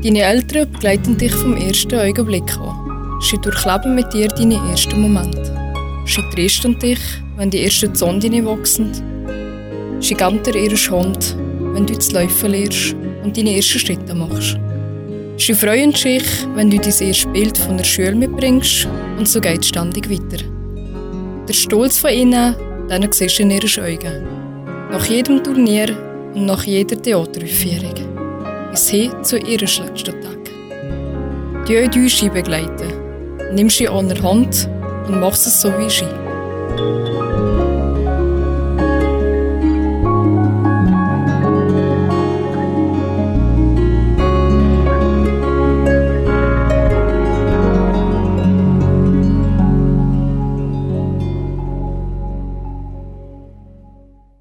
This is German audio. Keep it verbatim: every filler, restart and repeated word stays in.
Deine Eltern begleiten dich vom ersten Augenblick an. Sie durchleben mit dir deine ersten Momente. Sie trösten dich, wenn die ersten Zonden wachsen. Sie geben dir ihren Hand, wenn du zu laufen lernst und deine ersten Schritte machst. Sie freuen sich, wenn du dein erstes Bild von der Schule mitbringst und so geht es ständig weiter. Der Stolz von ihnen, den siehst du in ihren Augen. Nach jedem Turnier und nach jeder Theateraufführung. Bis hin zu ihrem letzten Tag. Die euch sie begleiten. Nimm sie an der Hand und mach es so wie sie.